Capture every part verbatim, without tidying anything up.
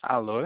Alô?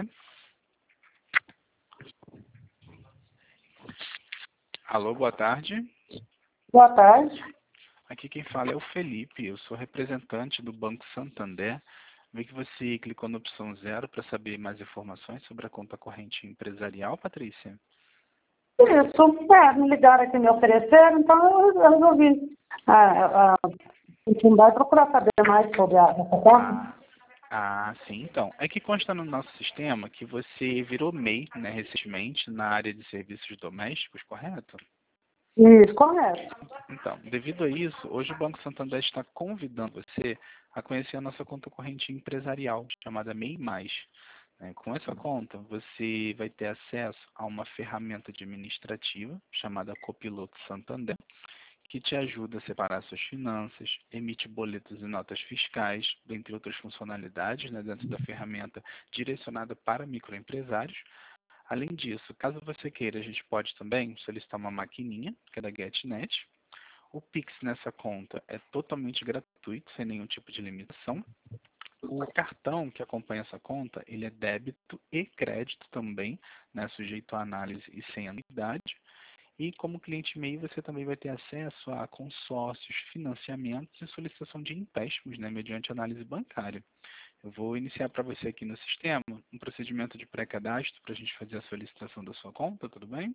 Alô, boa tarde. Boa tarde. Aqui quem fala é o Felipe, eu sou representante do Banco Santander. Vi que você clicou na opção zero para saber mais informações sobre a conta corrente empresarial, Patrícia. Isso, é, me ligaram aqui, me ofereceram, então eu resolvi ah, ah, entender e procurar saber mais sobre a, essa conta. Ah, ah, sim, então. É que consta no nosso sistema que você virou M E I, né, recentemente, na área de serviços domésticos, correto? Isso, correto. Então, devido a isso, hoje o Banco Santander está convidando você a conhecer a nossa conta corrente empresarial, chamada M E I mais. né? Com essa conta, você vai ter acesso a uma ferramenta administrativa chamada Copiloto Santander, que te ajuda a separar suas finanças, emite boletos e notas fiscais, dentre outras funcionalidades, né, dentro da ferramenta direcionada para microempresários. Além disso, caso você queira, a gente pode também solicitar uma maquininha, que é da GetNet. O Pix nessa conta é totalmente gratuito, sem nenhum tipo de limitação. O cartão que acompanha essa conta, ele é débito e crédito também, né, sujeito a análise e sem anuidade. E como cliente M E I, você também vai ter acesso a consórcios, financiamentos e solicitação de empréstimos, né, mediante análise bancária. Eu vou iniciar para você aqui no sistema um procedimento de pré-cadastro para a gente fazer a solicitação da sua conta, tudo bem?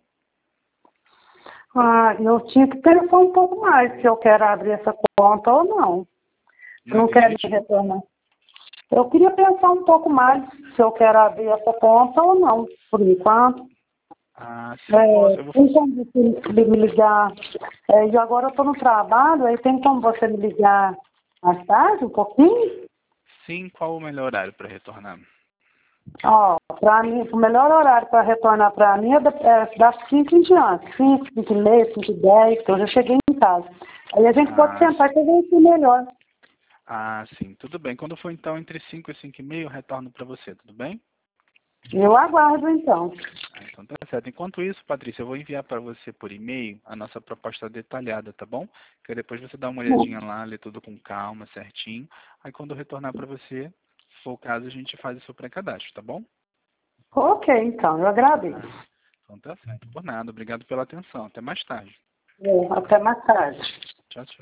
Ah, eu tinha que pensar um pouco mais se eu quero abrir essa conta ou não. Não Não quero me entendi. retornar. Eu queria pensar um pouco mais se eu quero abrir essa conta ou não, por enquanto. Ah, sim, posso. É, Eu vou... tem como você me ligar? É, e agora eu estou no trabalho, aí tem como você me ligar mais tarde, um pouquinho? Sim, qual o melhor horário para retornar? Ó, para mim, o melhor horário para retornar para mim é, da, é das cinco em diante. cinco, cinco e meia, cinco e dez, que eu já cheguei em casa. Aí a gente pode Ah, sentar e fazer isso melhor. ah, sim, tudo bem. Quando for então entre cinco e cinco e meia, eu retorno para você, tudo bem? Eu aguardo então. Ah, então tá certo. Enquanto isso, Patrícia, eu vou enviar para você por e-mail a nossa proposta detalhada, tá bom? Que aí depois você dá uma olhadinha lá, lê tudo com calma, certinho. Aí quando eu retornar para você, se for o caso, a gente faz o seu pré-cadastro, tá bom? Ok, então, eu agradeço. Ah, então tá certo. Por nada. Obrigado pela atenção. Até mais tarde. É, até mais tarde. Tchau, tchau.